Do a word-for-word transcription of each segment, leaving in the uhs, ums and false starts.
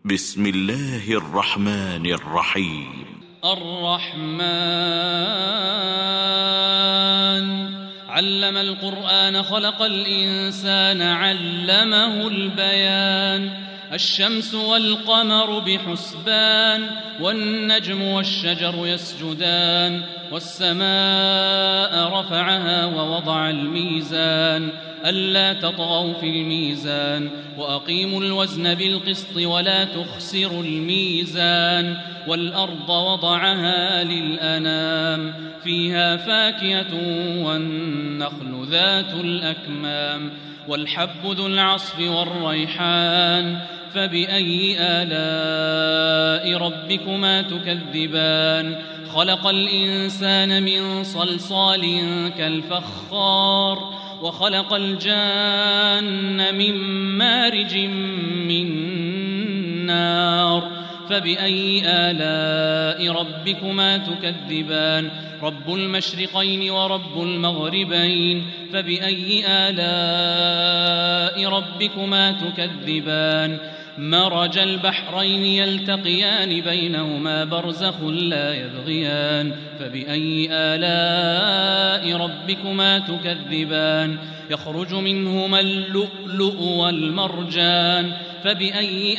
بسم الله الرحمن الرحيم. الرحمن علم القرآن خلق الإنسان علمه البيان. الشمس والقمر بحسبان والنجم والشجر يسجدان والسماء رفعها ووضع الميزان ألا تطغوا في الميزان وأقيموا الوزن بالقسط ولا تخسروا الميزان والأرض وضعها للأنام فيها فاكهة والنخل ذات الأكمام والحب ذو العصف والريحان فبأي آلاء ربكما تكذبان. خلق الإنسان من صلصال كالفخار وخلق الجان من مارج من نار فبأي آلاء ربكما تكذبان. رب المشرقين ورب المغربين فبأي آلاء ربكما تكذبان. مرج البحرين يلتقيان بينهما برزخ لا يبغيان فبأي آلاء ربكما تكذبان. يخرج منهما اللؤلؤ والمرجان فبأي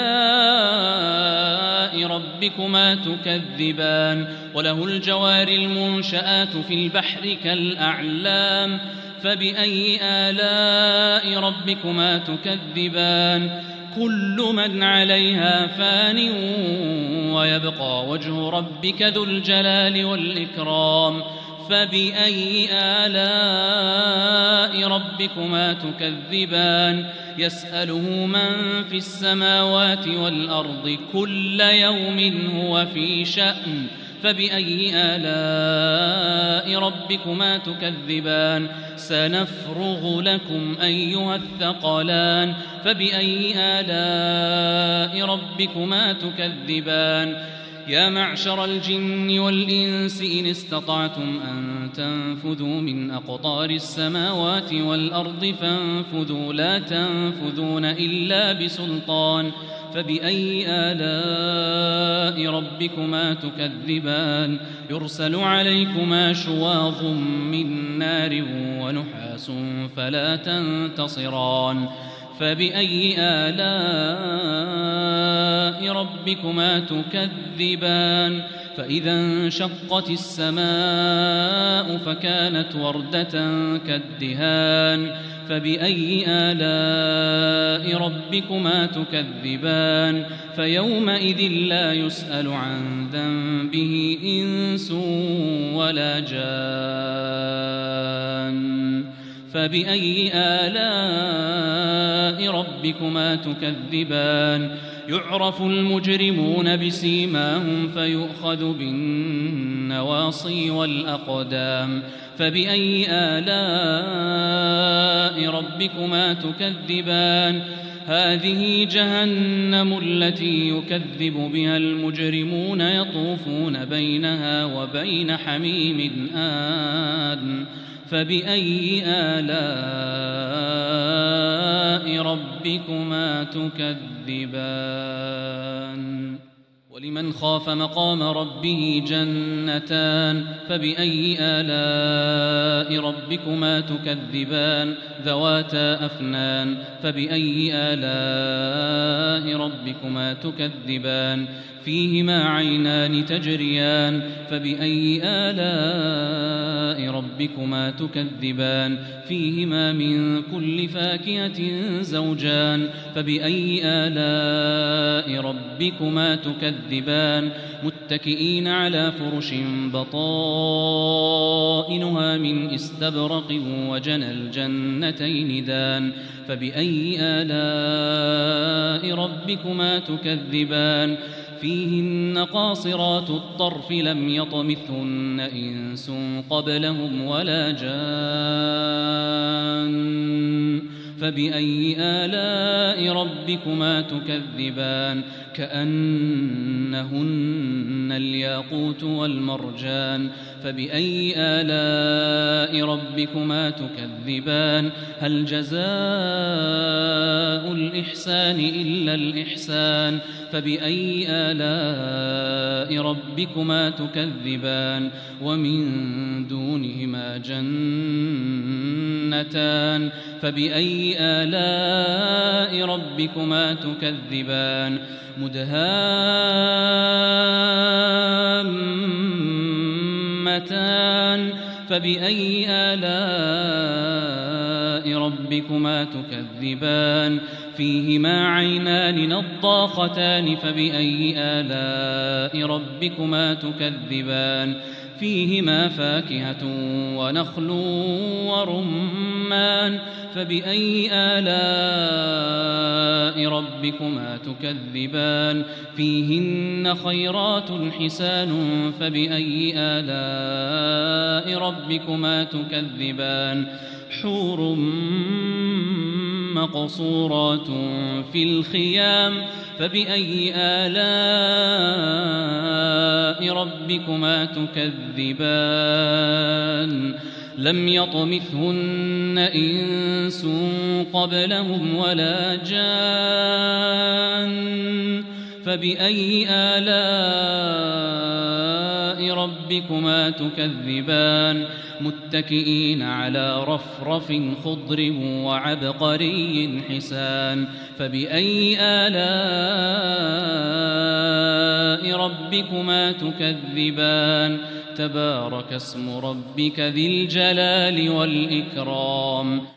آلاء ربكما تكذبان. وله الجوار المنشآت في البحر كالأعلام فبأي آلاء ربكما تكذبان. كل من عليها فان ويبقى وجه ربك ذو الجلال والإكرام فبأي آلاء ربكما تكذبان. يسأله من في السماوات والأرض كل يوم هو في شأن فبأي آلاء ربكما تكذبان. سنفرغ لكم أيها الثقلان فبأي آلاء ربكما تكذبان. يا معشر الجن والإنس إن استطعتم أن تنفذوا من أقطار السماوات والأرض فانفذوا لا تنفذون إلا بسلطان فبأي آلاء ربكما تكذبان. يرسل عليكما شواظ من نار ونحاس فلا تنتصران فبأي آلاء ربكما تكذبان. فإذا انشقت السماء فكانت وردة كالدهان فبأي آلاء ربكما تكذبان. فيومئذ لا يسأل عن ذنبه إنس ولا جان فبأي آلاء ربكما تكذبان. يعرف المجرمون بسيماهم فيؤخذ بالنواصي والأقدام فبأي آلاء ربكما تكذبان. هذه جهنم التي يكذب بها المجرمون يطوفون بينها وبين حميم آن فبأي آلاء ربكما تكذبان. ولمن خاف مقام ربه جنتان فبأي آلاء ربكما تكذبان. ذواتا أفنان فبأي آلاء ربكما تكذبان. فيهما عينان تجريان فبأي آلاء ربكما تكذبان. فيهما من كل فاكهة زوجان فبأي آلاء ربكما تكذبان. متكئين على فرش بطائنها من استبرق وجنى الجنتين دان فبأي آلاء ربكما تكذبان. فيهن قاصرات الطرف لم يطمثهن إنس قبلهم ولا جان فبأي آلاء ربكما تكذبان كأنهن الياقوت والمرجان فبأي آلاء ربكما تكذبان هل جزاء الإحسان إلا الإحسان فبأي آلاء ربكما تكذبان ومن دونهما جنتان فبأي آلاء ربكما تكذبان مدهامتان فبأي آلاء ربكما تكذبان فيهما عينان نضاختان فبأي آلاء ربكما تكذبان فيهما فاكهة ونخل ورمان فبأي آلاء ربكما تكذبان فيهن خيرات حسان فبأي آلاء ربكما تكذبان حور مقصورات في الخيام فبأي آلاء ربكما تكذبان لم يطمثهن إنس قبلهم ولا جان فبأي آلاء ربكما تكذبان متكئين على رفرف خضر وعبقري حسان فبأي آلاء ربكما تكذبان تبارك اسم ربك ذي الجلال والإكرام